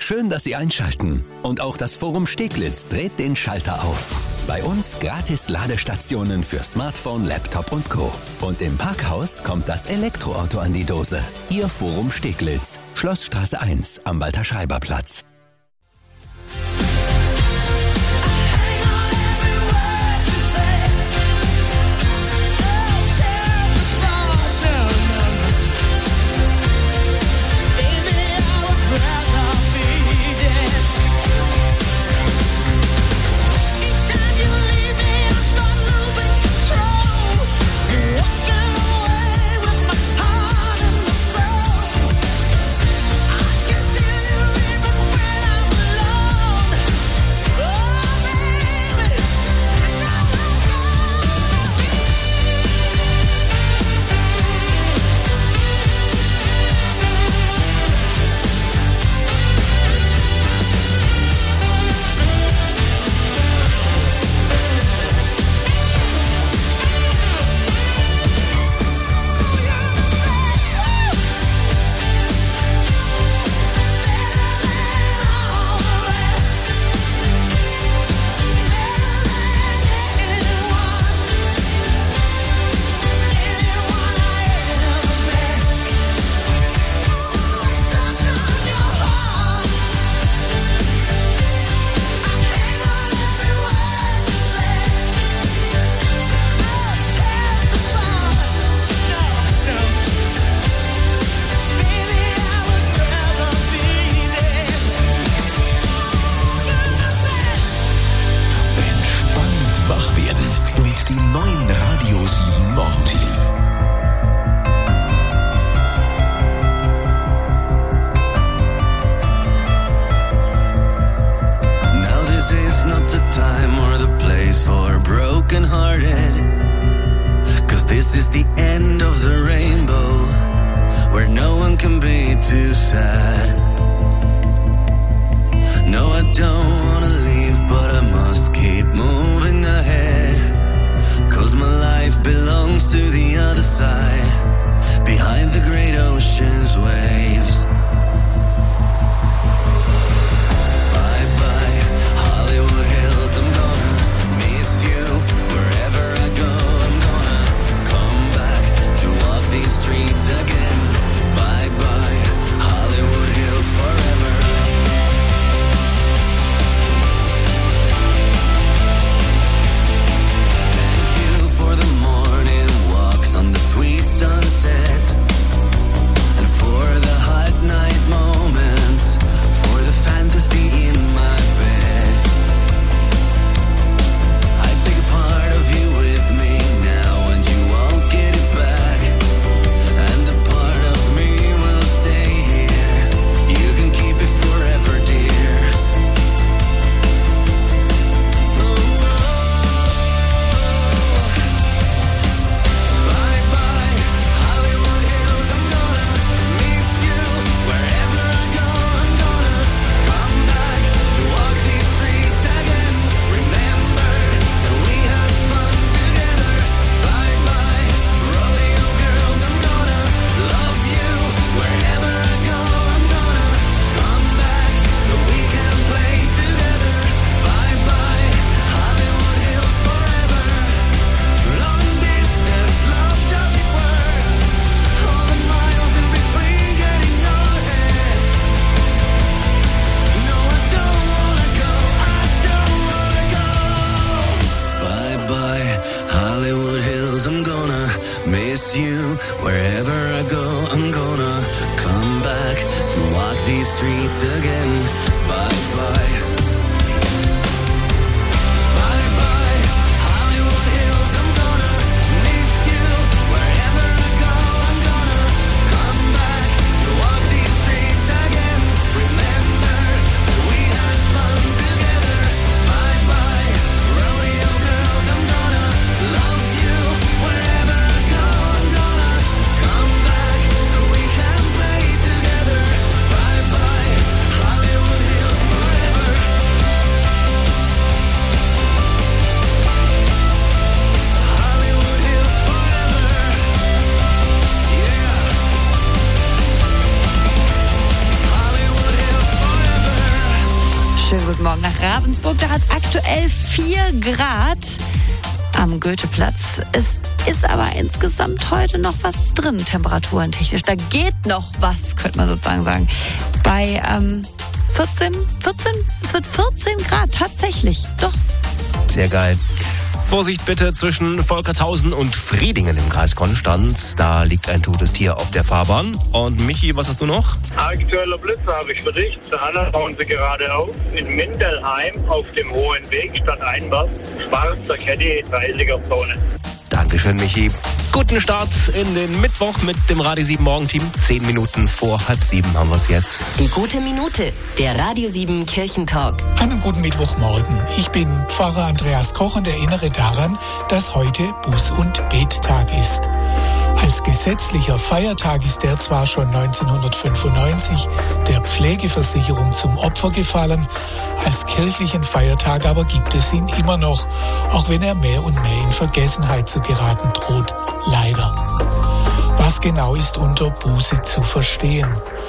Schön, dass Sie einschalten. Und auch das Forum Steglitz dreht den Schalter auf. Bei uns gratis Ladestationen für Smartphone, Laptop und Co. Und im Parkhaus kommt das Elektroauto an die Dose. Ihr Forum Steglitz, Schlossstraße 1 am Walter-Schreiber-Platz. Forever Schönen guten Morgen nach Ravensburg. Da hat es aktuell 4 Grad am Goetheplatz. Es ist aber insgesamt heute noch was drin, temperatурentechnisch. Da geht noch was, könnte man sozusagen sagen. Bei 14? Es wird 14 Grad, tatsächlich. Doch. Sehr geil. Vorsicht bitte zwischen Volkertshausen und Friedingen im Kreis Konstanz. Da liegt ein totes Tier auf der Fahrbahn. Und Michi, was hast du noch? Aktueller Blitzer habe ich für dich. Zu Hanna bauen sie gerade auf. In Mindelheim auf dem Hohen Weg statt Einbach. Schwarzer Caddy, 30er-Zone. Dankeschön, Michi. Guten Start in den Mittwoch mit dem Radio 7 Morgenteam. 10 Minuten vor 6:30 haben wir es jetzt. Die gute Minute, der Radio 7 Kirchentalk. Einen guten Mittwochmorgen. Ich bin Pfarrer Andreas Koch und erinnere daran, dass heute Buß- und Bettag ist. Als gesetzlicher Feiertag ist der zwar schon 1995 der Pflegeversicherung zum Opfer gefallen, als kirchlichen Feiertag aber gibt es ihn immer noch, auch wenn er mehr und mehr in Vergessenheit zu geraten droht. Leider. Was genau ist unter Buße zu verstehen?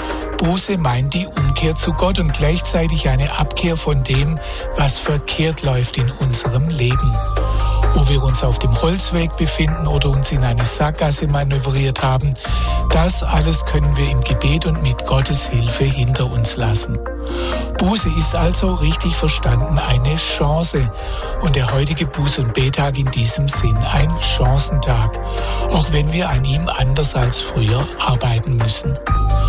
Buße meint die Umkehr zu Gott und gleichzeitig eine Abkehr von dem, was verkehrt läuft in unserem Leben. Wo wir uns auf dem Holzweg befinden oder uns in eine Sackgasse manövriert haben, das alles können wir im Gebet und mit Gottes Hilfe hinter uns lassen. Buße ist also richtig verstanden eine Chance und der heutige Buß- und Bettag in diesem Sinn ein Chancentag, auch wenn wir an ihm anders als früher arbeiten müssen.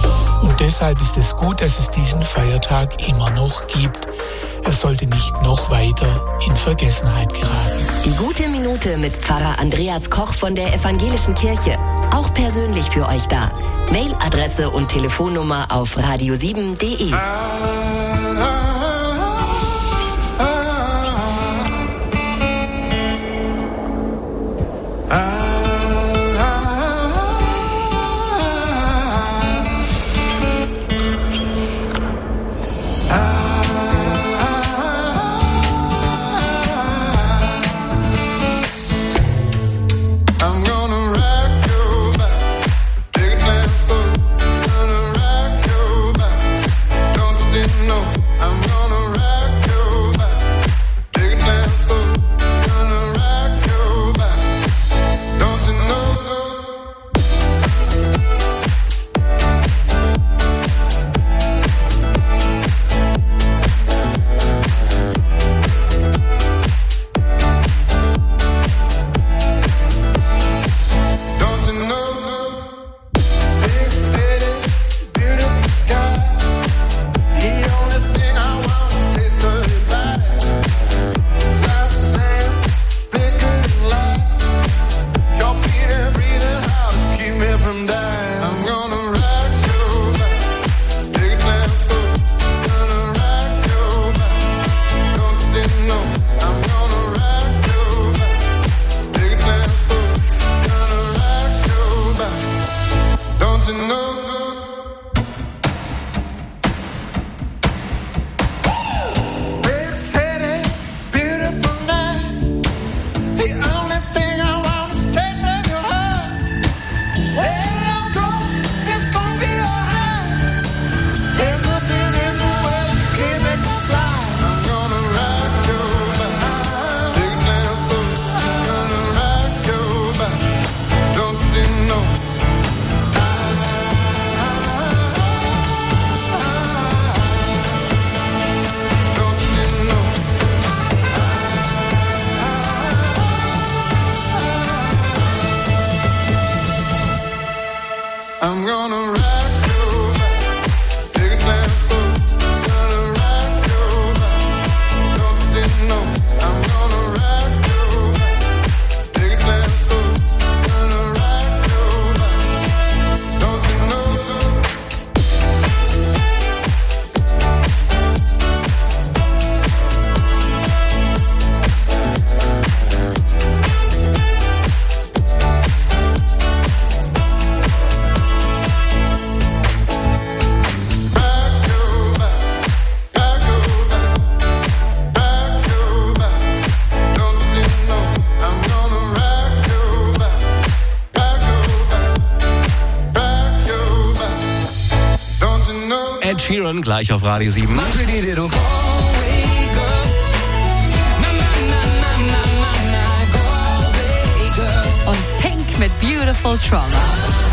Und deshalb ist es gut, dass es diesen Feiertag immer noch gibt. Er sollte nicht noch weiter in Vergessenheit geraten. Die gute Minute mit Pfarrer Andreas Koch von der Evangelischen Kirche. Auch persönlich für euch da. Mailadresse und Telefonnummer auf radio7.de. Ed Sheeran gleich auf Radio 7. Powerful Trauma.